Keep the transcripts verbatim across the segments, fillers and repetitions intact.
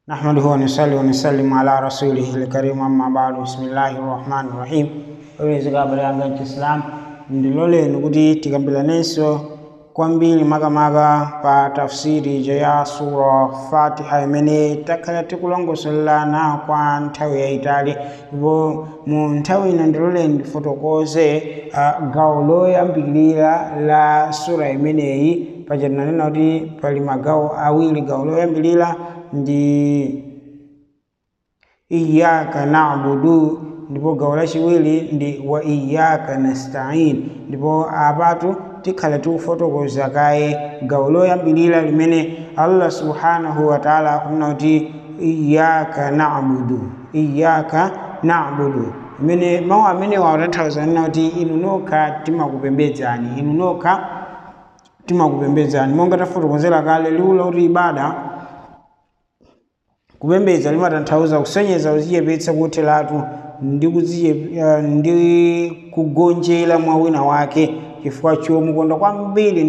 نحمده ونصلي ونسلم على رسوله الكريم أما بعد بسم الله الرحمن الرحيم. Wezi kabla ya Islam ndilole nukuti tikambilaneso kwambili maga maga pa tafsiri ya sura Fatiha imene takhala tikulongosolana kwa nthawi yaitali ndipo mu nthawi ino ndilole ndifotokoze uh, gawo loyambirira la sura imeneyi pajananena kuti pali magawo awiri. Gawo loyambirira ndi iyyaka na'budu ndipo gawo lachiwiri ndi wa iyyaka nasta'in. Ndipo apatu tikhala tikufotokoza kaye gawo loyambirira limene Allah subhanahu wa ta'ala akunena kuti iyyaka na'budu iyyaka na'budu, imene mawu amene watathauzanena kuti inu nokha timakupembedzani inu nokha timakupembedzani. Monga tafotokozera kale liwu kuti ibada kupembedza limatanthauza kusonyeza kudzichepetsa kotheratu ndi uh, ndi kugonjera mwa wina wake chifukwa chomukonda kwambiri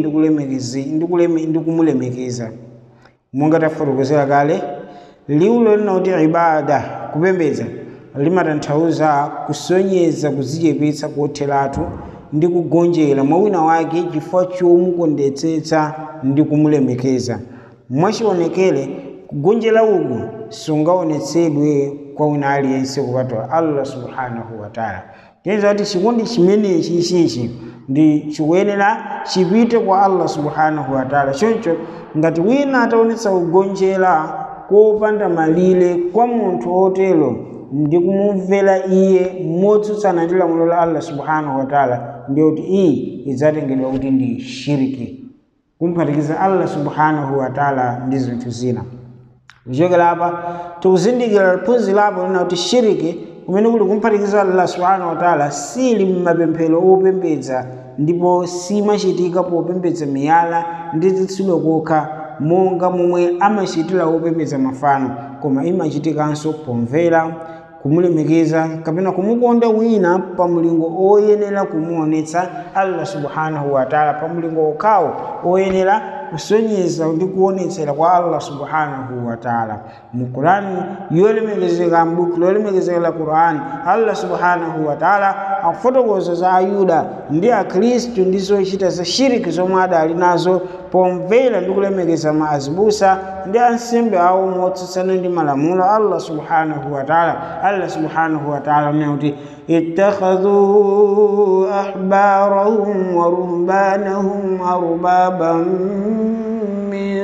ndi kumulemekeza. Monga tafotokozera kale liwu lina kuti ibada kupembedza limatanthauza kusonyeza kudzichepetsa kotheratu ndi kugonjera mwa wina wake chifukwa chomukondetsetsa ndi kumulemekeza. Mwachionekere kugonjera uku sungaonetsedwe kwa wina aliyense kupatula Allah subhanahu wa ta'ala. Kenza kuti chikondi chimene chichichi ndi chikuyenera chipite kwa Allah subhanahu wa ta'ala. Choncho ngati wina ataonetsa kugonjera kopanda malire kwa munthu otero ndi kumumvera iye motsutsana ndi lamulo la Allah subhanahu wa ta'ala, ndiyo kuti iyi idzatengedwa kuti ndi shiriki, kumphatikiza Allah subhanahu wa ta'ala ndi zinthu zina. Kuchokera apa tikuzindikira phunziro lapo lina kuti shiriki kumene kuli kumphatikiza Allah subhanahu wa ta'ala sili mmapemphero opembedza ndipo simachitika popembedza miyala ndi zitsulo kokha monga momwe amachitira opembedza mafano, koma imachitikanso pomvera, kumulemekeza kapena kumukonda wina pa mulingo oyenera kumuonetsa Allah subhanahu wa ta'ala, pa mulingo okhawo oyenera kusonyeza ndi kuonetsera kwa Allah subhanahu wa ta'ala. Mu Qur'ani yolemekezeka, m'buku lolemekezeka la Qur'ani, Allah subhanahu wa ta'ala akufotokoza za Ayuda ndi Akhristu ndi zochita za shiriki zomwe adali nazo pomvera ndi kulemekeza maazibusa ndi ansembe awo motsutsana ndi malamulo Allah subhanahu wa ta'ala. Allah subhanahu wa ta'ala anena kuti ittakhadhu ahbarahum wa ruhbanahum arbaban min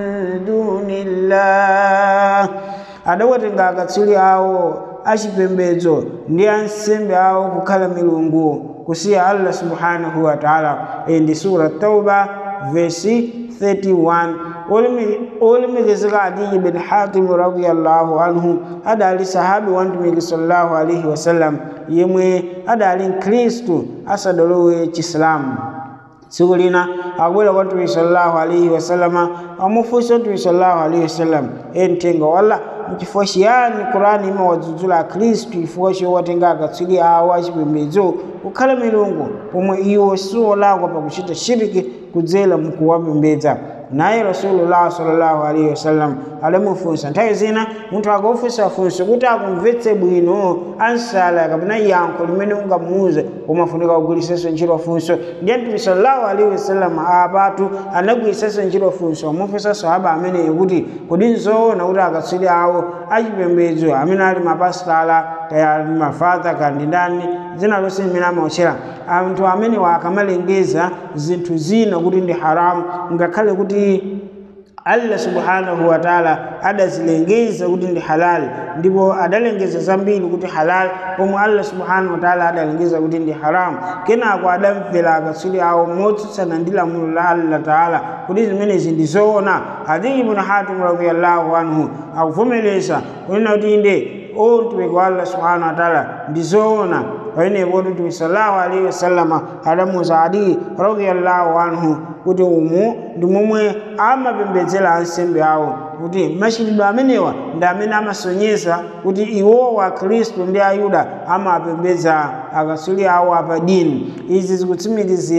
dunillah, adawatenga akatswiri awo achipembedzo ndi ansembe awo kukhala milungu kusiya Allah subhanahu wa ta'ala. Ndi sura Tauba verse thirty-one. Olemekezeka Adi ibn Hatim radiyallahu anhu adali sahabi wa Mtume sallallahu alaihi wasallam yemwe adali Mkristu asadalowe Chiislamu. Tsiku lina akubwera kwa Mtume sallallahu alaihi wasallam amufunsa Mtume sallallahu alaihi wasallam, entenga wala chifukwa chiyani Qur'ani imawadzudzula Akhristu chifukwa chowatenga akatswiri awo achipembedzo kukhala milungu pomwe iwo siolakwa pakuchita shiriki kudzera mukuwapembedza? Naye Rasulullah sallallahu alaihi wasallam adamufunsa. Nthawi zina munthu akafunsa funso kuti akumvetse bwino ansala kapena yankho limene ungamuuze umafunika kugwiritsanso ntchito funso. Ndiye Mtume sallallahu alaihi wasallam apatu anagwiritsanso ntchito funso, amufunsa sahaba ameneyo kuti kodi nzoona kuti akatswiri awo achipembedzo amene ali mapasitala kaya ali mafadha kandi ndani zina lonse limene amaotchera anthu amene akamalengeza zinthu zina kuti ndi haramu, ngakhale kuti Allah subhanahu wa ta'ala adazilengeza kuti ndi halal, ndipo adalengeza zambiri kuti halal pomwe Allah subhanahu wa ta'ala adalengeza kuti ndi haram, kenako adamvera akatswiri awo motsutsana ndi lamulo la Allah ta'ala kuti zimenezi ndi zoona. Adi ibn Hatim radiyallahu anhu akuvomereza kunena kuti inde o mtumiki wa Allah subhanahu wa ta'ala ndi zoona. Paenepo Mtume sallallahu alaihi wasallam adamuwuza Adi radiyallahu anhu kuti umu ndi momwe amapembedzera ansembe awo, kuti machitidwe amenewa ndi amene amasonyeza kuti iwowa Akhristu ndi Ayuda amapembedza akatswiri awo apadini. Izi zikutsimikizira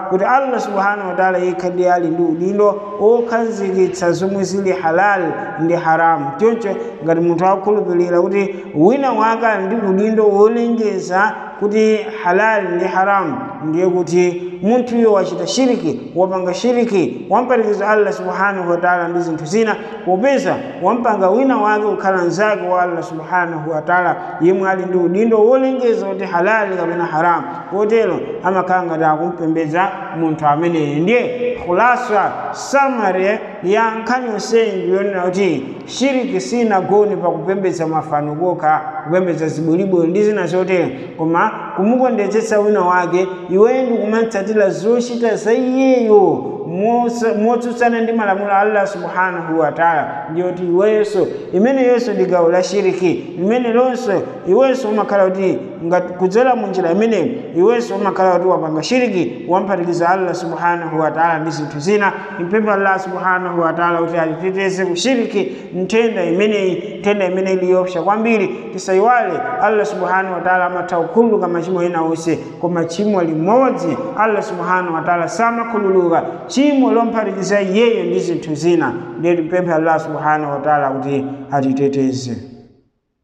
kuti Allah subhanahu wa ta'ala yekha ndiye ali ndi udindo okhazikitsa zomwe zili halal ndi haramu. Choncho ngati munthu akhulupirira kuti wina wake ali ndi udindo wolengeza kuti halal ndi haramu, ndiye kuti munthu uyo wachita shiriki, wapanga shiriki, wamparikiza Allah subhanahu wa ta'ala ndi zinthu zina, popeza wampanga wina wake kukhala mnzake wa Allah subhanahu wa ta'ala yemwe ali ndi udindo wolengeza kuti halali kapena haramu. Kotero amakhala ngati akumpembedza munthu ameneyo. Ndiye khulasa samare ya nkhani yonseyi ndiyonena kuti shiriki sinagone pakupembedza mafano kokha, kupembedza zibwelibweli ndi zina zotero, koma kumukondetsetsa wina wake iwe ndi kumatsatira zochita za iyeyo motsutsana ndi malamulo a Allah subhanahu wa ta'ala. Ndiyoti iwenso imeneyonso ndi gawo la shiriki, imene lonso iwenso umakhala kuti ngati kudzera munjira imeneyo iwenso umakhala kuti wapanga shiriki, wamphatikiza Allah subhanahu wa ta'ala ndi zinthu zina. Mpempha Allah subhanahu wa ta'ala kuti atiteteze kushiriki nthenda imeneyi, nthenda imeneyi iliyopsa kwambiri. Tisayiwale Allah subhanahu wa ta'ala amatha kukhululuka machimo ena onse, koma chimo limodzi Allah subhanahu wa ta'ala samakhululuka, chimo lomphatikiza iyeyo ndi zinthu zina. Ndiye timpemphe Allah subhanahu wa ta'ala kuti atiteteze.